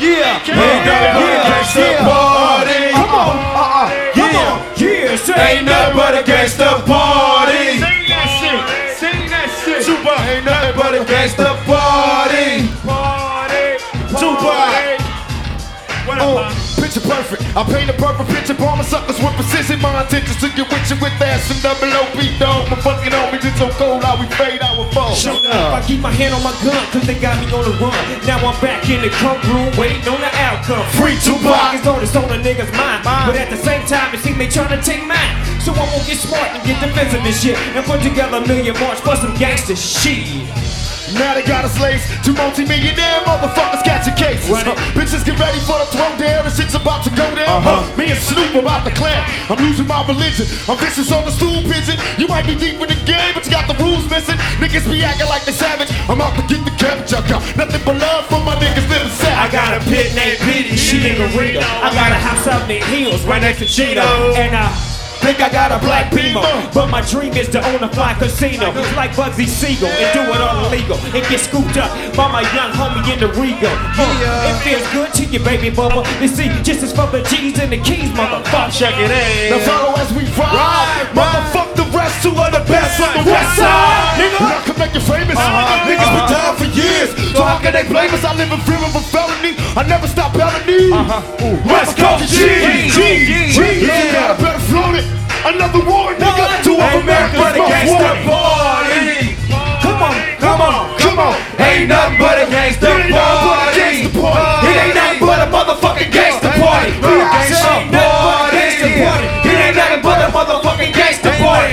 Yeah. Ain't nothing but a gangsta party. Come on. Yeah. Ain't nothing but a gangsta party. Sing that shit. Tupac, ain't nothing but a gangsta party. Tupac. Picture perfect. I paint a perfect picture. Bomb suckers with precision. My intentions to get with you with that. Some double OP dog. My fucking homies, it's so cold. How we fade, I will fall. Shut up. I keep my hand on my gun, cause they got me on the run. Now I'm back in the court room, waiting on the outcome. Free Tupac. It's on a nigga's mind. But at the same time, it seems they tryna take mine. So I won't get smart and get defensive and shit. And put together a million march for some gangster shit. Now they got us laced. Two multi-millionaire motherfuckers catching cases. Bitches get ready for the throne there. The shit's about to go down. Me and Snoop about to clap. I'm losing my religion. I'm vicious on the stool pigeon. You might be deep in the game, but you got the rules missing. Niggas be acting like they savage. I'm out to get the cabbage. I got nothing but love for my niggas living sad. I got a pit named Biddy, she in Reno. I got a house out in the hills right next to Chino. And I think I got a black Beamer, but my dream is to own a fly casino like Bugsy Siegel and do it all illegal and get scooped up by my young homie in the Regal. It feels good to you, baby bubba. You see, just as for the G's and the keys, motherfucker. Check it in. Now follow as we ride. Motherfuck the rest, two of the best on the west side. Nigga, I can make you famous. Niggas been down for years, so how can they blame us? I live in fear of a felony. I never stop felony. West Coast G. Yeah, I better float it. Another war, nigga. Two of America's most wanted. Come on. Ain't nothing but a gangsta party. It ain't nothing but a motherfucking gangsta party. It ain't nothing but a motherfucking gangsta party.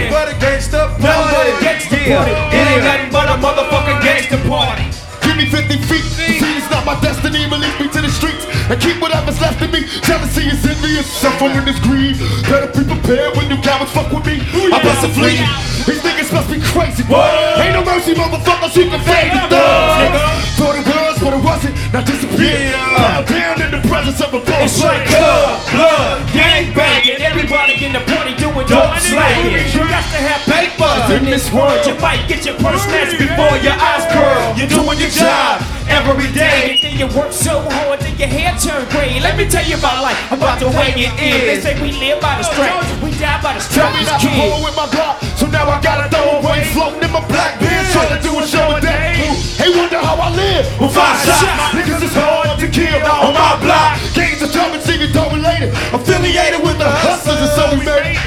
It ain't nothing but a motherfucking gangsta party. Give me 50 feet. Defeat is not my destiny. Release me to the streets and keep whatever's left of me. Jealousy is envious, suffering is greed. Better be prepared when you cowards fuck with me. I bust a flee. These niggas must be crazy. Ain't no mercy, motherfuckers. You can fade the thugs, nigga. Thought it was, but it wasn't. Now disappear. Down in the presence of a boss. It's like blood, gang banging. Everybody in the party doing dope slanging. You got to have papers in this world. You might get your purse snatched before your eyes curl. You're doing your job every day. And you work so hard that your hair turn gray. Let me tell you about life, about the way it is. They say we live by the strength, we die by the Tell me not to kid. roll with my block, so now I gotta throw away. Floating in my black beard, trying to do a show a day. Hey, wonder how I live with 5 shots. Niggas is hard to kill on my block. Gangs are coming, singing, don't related. Affiliated with the hustlers, and so we made it.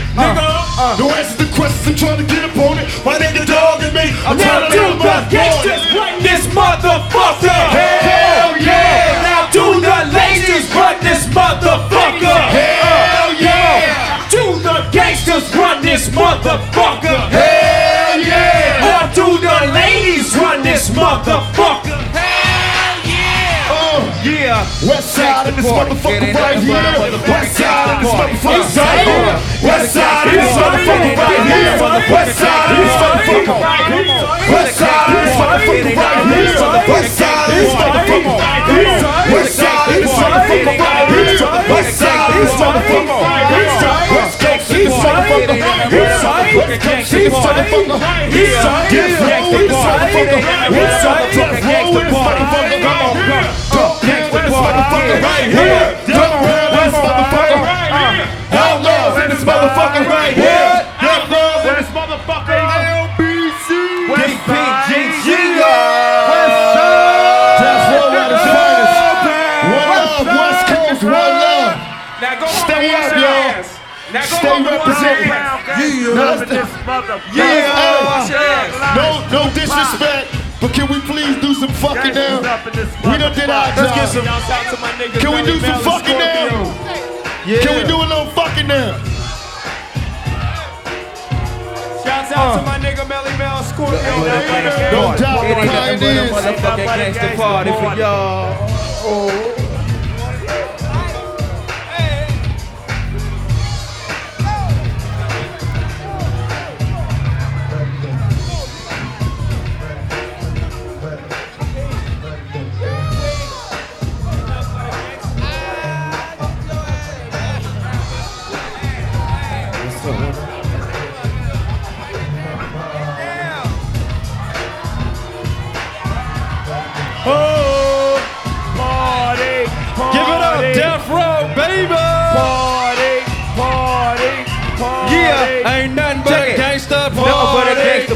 No answers to questions, I'm trying to get up on it. My nigga dog and me, I'm trying to do live the my gangsters run this motherfucker. Hell yeah! Now do the ladies run this motherfucker. Hell yeah! Do the gangsters run this motherfucker. Hell yeah! Or do the ladies run this motherfucker? Hell yeah! Yeah. West side of this motherfucker right here. West side of this motherfucker right here. West side of this motherfucker right here. West side of this motherfucker right here. West side of this motherfucker right here. West side of this motherfucker right here. West side of this motherfucker right here. West side of this motherfucker right here. West Coast this motherfucker right here. West Coast this motherfucker right here. Get roll this motherfucker right here. Get roll this motherfucker right here. Motherfucker right here. Don't run this motherfucker right here. Outlaws in this motherfucker right here. Outlaws in this motherfucker. LBC. DPGG. That's what we're the finest. One love, West Coast, one love. Now go Stay up, y'all. Stay representing. No disrespect. But can we please do some fucking now? We done did our job. Let's get some. Can we do some fucking now? Can we do a little fucking now? Shouts out to my nigga Melly Mel Scorpio. No doubt, It ain't nothing but a pioneers. motherfucking gangsta party for y'all. Party,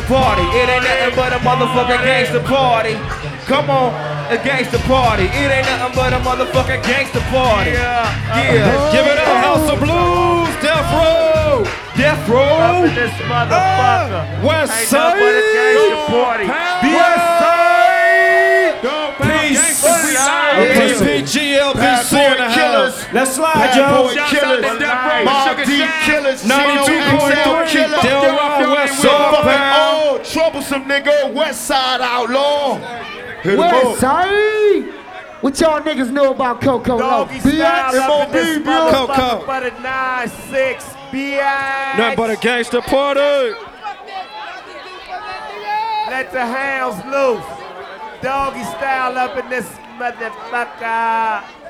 party. It ain't nothing but a motherfucking gangster party. Come on, a gangster party. It ain't nothing but a motherfucking gangster party. Yeah. Give it up, House of Blues, Death Row. Death Row. This motherfucker. West Ain't Side. nothing but a gangster party. West Side. Peace. Peace. TPGLBC in the house. Let's slide, Bad Joe. Boy Killers, Mob Deep Killers, 92.3 Killers, Delaware West Side. oh, troublesome nigga, West Side Outlaw. Hit 'em West up. Side. What y'all niggas know about Coco Low? Doggy style up in this Coco. motherfucker for the 9-6, bitch. Nothing but a gangster party. Let the hounds loose. Doggy style up in this motherfucker.